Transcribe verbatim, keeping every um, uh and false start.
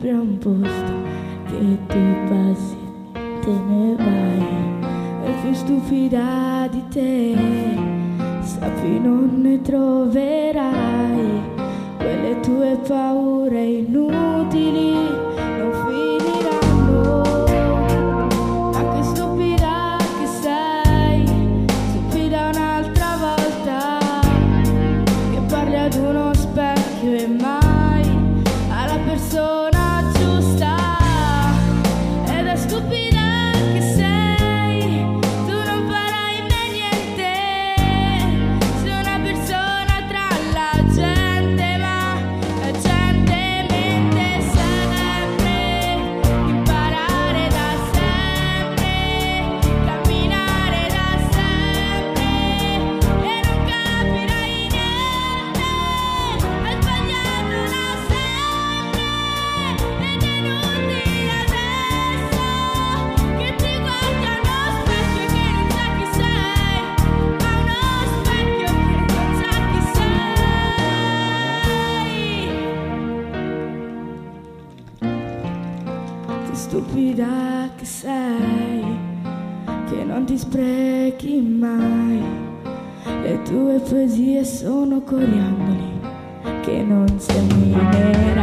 sempre a un posto che tu passi, te ne vai. E più stupida di te, sappi non ne troverai. Quelle tue paure inutili non finiranno. Ma che stupida che sei, stupida un'altra volta, che parli ad uno specchio e mai alla persona giusta. Ed è stupida che sei, tu non farai mai niente, sei una persona tra la gente, ma la gente mente sempre. Imparare da sempre, camminare da sempre, e non capirai niente. Hai sbagliato da sempre, ed è inutile adesso che ti guardi a uno specchio che non sa chi sei, a uno specchio che non sa chi sei. Che stupida che sei, che non ti sprechi mai. Le tue poesie sono coriandoli che non semi